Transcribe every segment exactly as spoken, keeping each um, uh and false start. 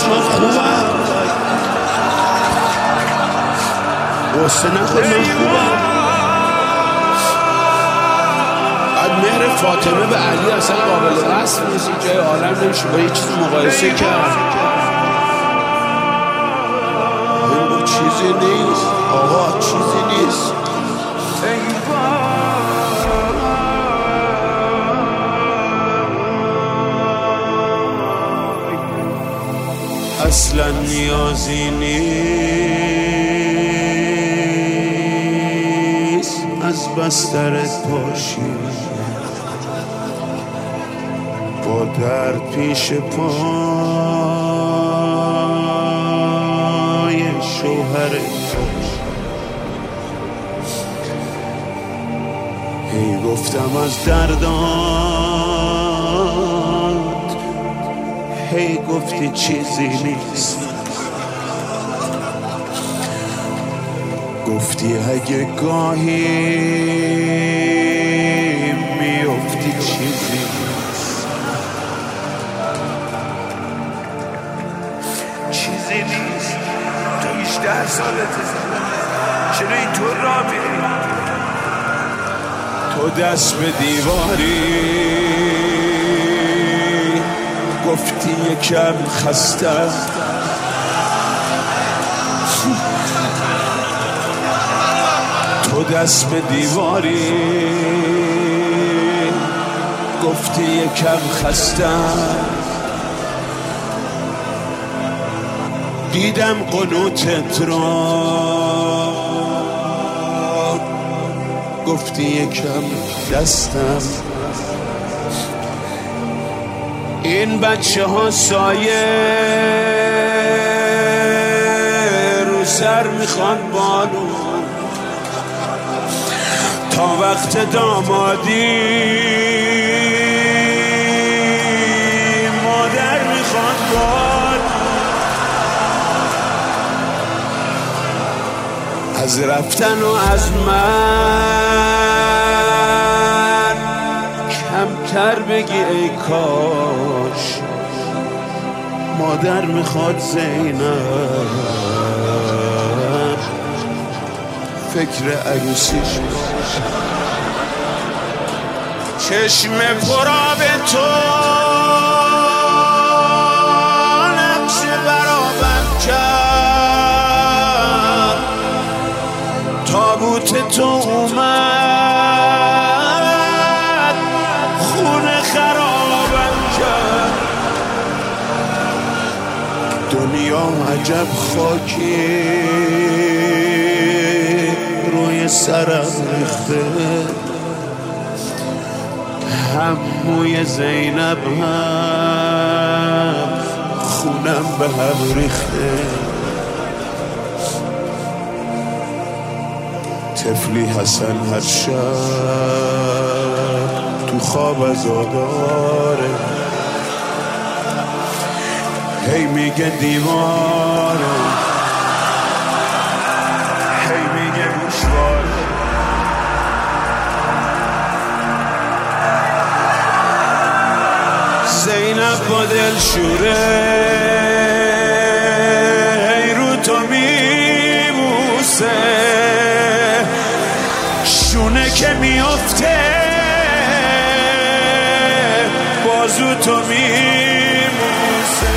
من خوبم غصه نخور من خوبم بعد مهر فاطمه به علی اصلا قابل وصف نیست این جای عالم نمیشه با یه چیزی مقایسه کرد این با چیزی نیست آقا چیزی نیست اصلا نیازی نیست از بسترت پاشی با درد پیش پای شوهرت هی گفتم از دردات هی گفتی چیزی نیست گفتی اگه گاهی میافتی چیزی نیست چیزی نیست تو هجده سالت زدن چرا اینطور را میری تو دست به دیواری گفتی یکم خستم تو دست به دیواری گفتی یکم خستم دیدم قنوتت را گفتی یکم دستم این بچه ها سایه رو سر میخوان بانو تا وقت دامادی مادر میخوان بانو از رفتن و از من کمتر بگی ای کاش مادر میخواد زینب فکر عروسیش چشم پراب تو نقش برابر کرد تابوت تو اومد خونه خرابم کرد دنیا عجب خاکی روی سرم ریخته هم موی زینب هم خونم به هم ریخته طفلی حسن هر شب تو خواب عزاداره هی میگه دیواره هی میگه گوشواره زینب با دل شوره هی رو تو میبوسه شونه که میافته بازو تو میبوسه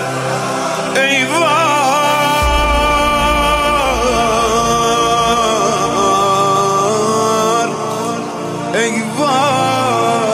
ای وای ای وای